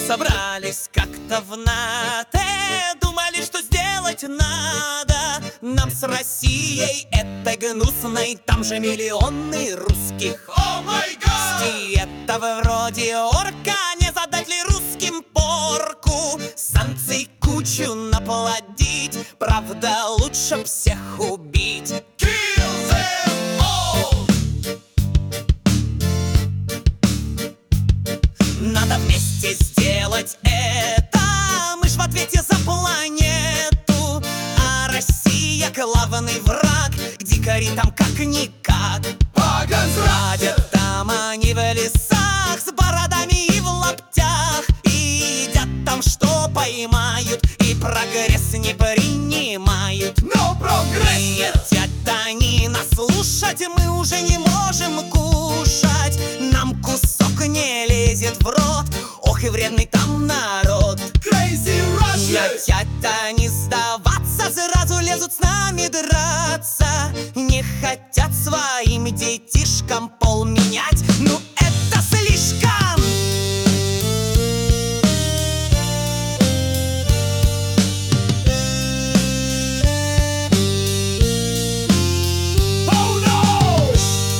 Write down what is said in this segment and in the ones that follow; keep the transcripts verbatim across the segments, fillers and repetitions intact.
Собрались как-то в НАТО, думали, что сделать надо нам с Россией этой гнусной. Там же миллионы русских. О май гад! И это вроде орка, не задать ли русским порку? Санкций кучу наплодить, правда лучше всех убить. Kill them all! Надо вместе сделать это, мы ж в ответе за планету. А Россия главный враг, дикари там как-никак. Ходят там они в лесах с бородами и в лаптях, и едят там, что поймают, и прогресс не принимают. No progress! И едят они нас слушать, мы уже не можем кушать. Нам кусок не лезет в рот, ох и вредный там народ. Crazy Russia! Хотят они сдаваться, сразу лезут с нами драться. Не хотят своим детишкам пол менять, ну это слишком. Oh no!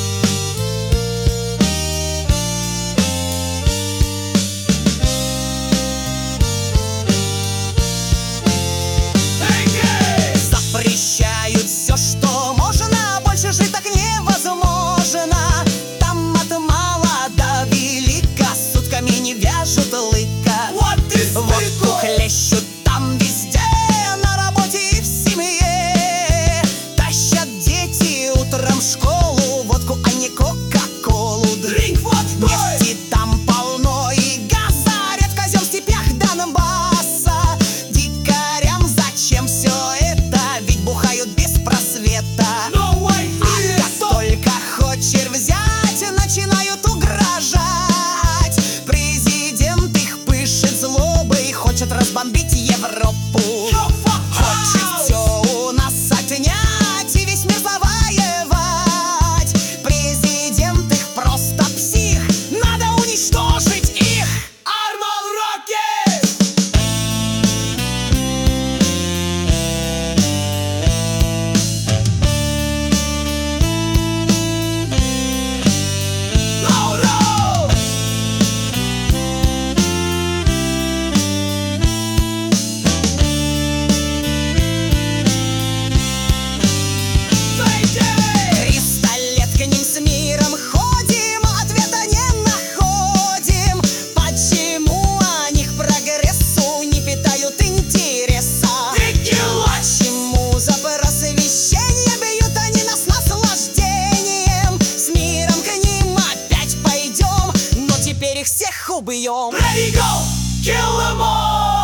Thank you! Запрещают все, что можно, больше жить так невозможно. Там от мала до велика, сутками не вяжут лыка. What is Водку this? хлещут там везде, на работе и в семье. Тащат дети утром в школу водку, а не кока-колу. Drink what, boy? Нефти там полно и газа, редкозем в степях Донбасса. Дикарям зачем все это, ведь бухают без просвета. No way А here! как только хочешь взять, начинают угрожать. Президент их пышет злобой, хочет разбомбить Европу. Yo, fuck Хочет house! все у нас отнять и весь мир завоевать. Президент их просто псих, надо уничтожить их. Armal Rocket! No, no! Thank you! Триста лет к ним с миром ходим, ответа не находим. Почему они к прогрессу не питают интереса? Ridiculous! Почему за просвещение бьют они нас наслаждением? С миром к ним опять пойдем, но теперь их всех убьем. Ready, go! Kill them all!